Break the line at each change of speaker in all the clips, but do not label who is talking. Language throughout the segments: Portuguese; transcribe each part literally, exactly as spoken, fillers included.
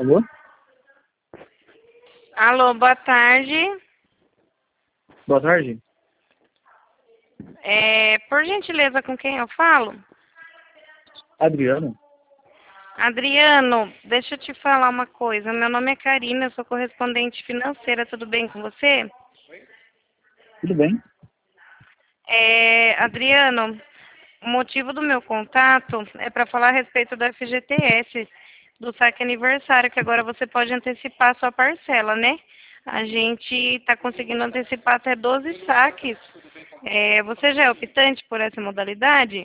Alô?
Alô, boa tarde.
Boa tarde.
É, por gentileza, com quem eu falo?
Adriano?
Adriano, deixa eu te falar uma coisa. Meu nome é Karina, eu sou correspondente financeira. Tudo bem com você?
Tudo bem?
É, Adriano, o motivo do meu contato é para falar a respeito do F G T S, do saque aniversário, que agora você pode antecipar a sua parcela, né? A gente está conseguindo antecipar até doze saques. É, você já é optante por essa modalidade?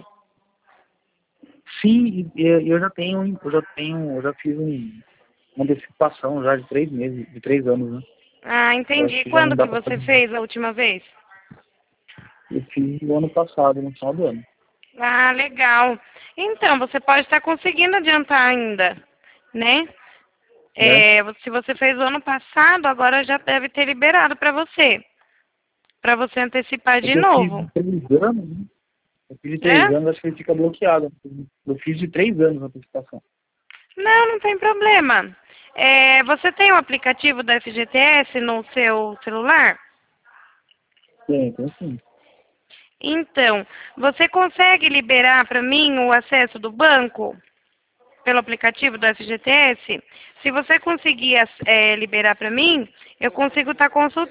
Sim, eu eu já tenho, eu já tenho, eu já fiz um, uma antecipação já de três meses, de três anos, né?
Ah,
Eu acho
entendi.
que já não
Quando
dá
que
para
você
fazer.
fez a última vez?
Eu fiz o ano passado, no final do ano.
Ah, legal. Então, você pode estar conseguindo adiantar ainda, né?
Né?
É, se você fez o ano passado, agora já deve ter liberado para você, para você antecipar
É
de
que eu fiz
novo.
de três anos, né? Eu fiz de três
É?
anos, acho que ele fica bloqueado. Eu fiz de três anos a antecipação.
Não, não tem problema. É, você tem o aplicativo da F G T S no seu celular?
Tem, tem sim.
Então, você consegue liberar para mim o acesso do banco pelo aplicativo do F G T S? Se você conseguir é, liberar para mim, eu consigo estar consultando